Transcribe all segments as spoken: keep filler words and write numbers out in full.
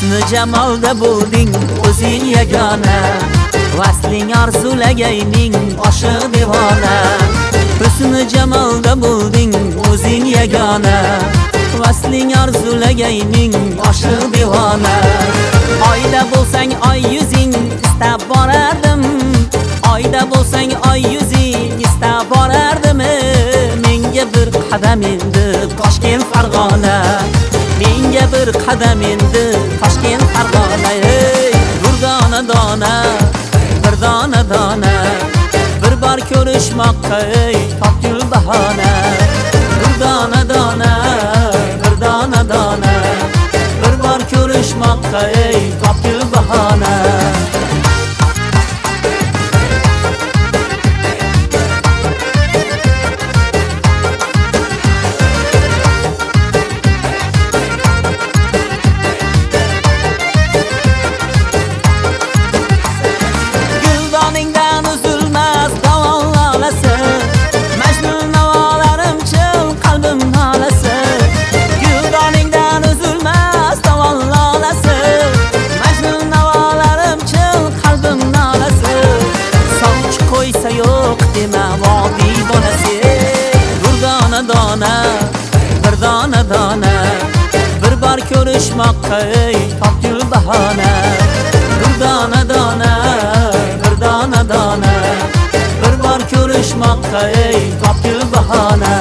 husni jamolda bo'lding o'zing yagona, vasling arzulagayning oshiq devona. Husni jamolda bo'lding o'zing yagona, vasling arzulagayning oshiq devona. Oyda bo'lsang oy yuzing istab borardim, oyda bo'lsang oy yuzing istab borardim. Menga bir qadam endi Toshkent Farg'ona, menga bir qadam endi Toshkent Farg'ona. Ey Durdona dona, bir dona dona, bir bor ko'rishmoqqa ey topgil bahona. Durdona dona, bir dona dona, bir bor ko'rishmoqqa ey topgil bahona. Yo'q dema vodiy bolasi. Durdona dona, bir dona dona, bir bor ko'rishmoqqa ey topgil bahona. Durdona dona, bir dona dona, bir bor ko'rishmoqqa ey topgil bahona.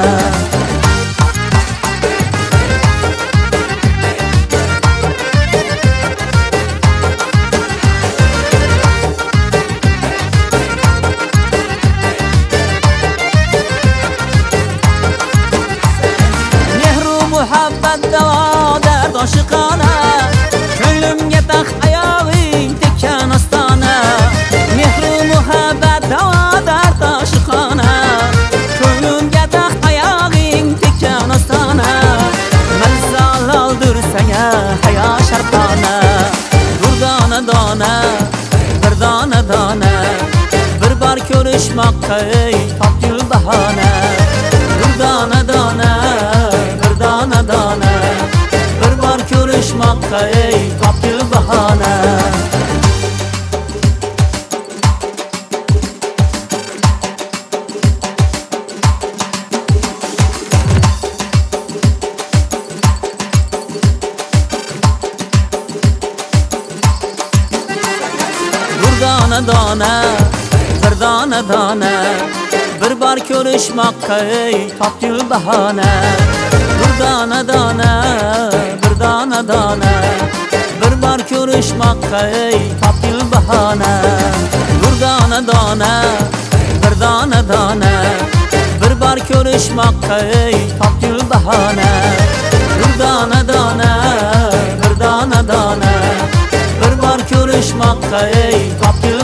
Muhabbat davoda oshiqona, ko'nglimga taxt oyog'ing tekkan ostona. Mehru muhabbat davoda oshiqona, ko'nglimga taxt oyog'ing tekkan ostona. Malzal oldirsanga hayo sharpona. Durdona dona, bir dona dona, bir bor ko'rishmoqqa ey topgil bahona. Durdona dona, dona dona, bir bor ko'rishmoqqa ey topgil bahona. Durdona dona, bir dona dona, bir bor ko'rishmoqqa ey topgil bahona. Durdona dona, bir dona dona, bir bor ko'rishmoqqa ey topgil bahona. Durdona dona, bir dona dona, bir bor ko'rishmoqqa ey topgil bahona. Durdona dona, bir dona dona, bir bor ko'rishmoqqa ey topgil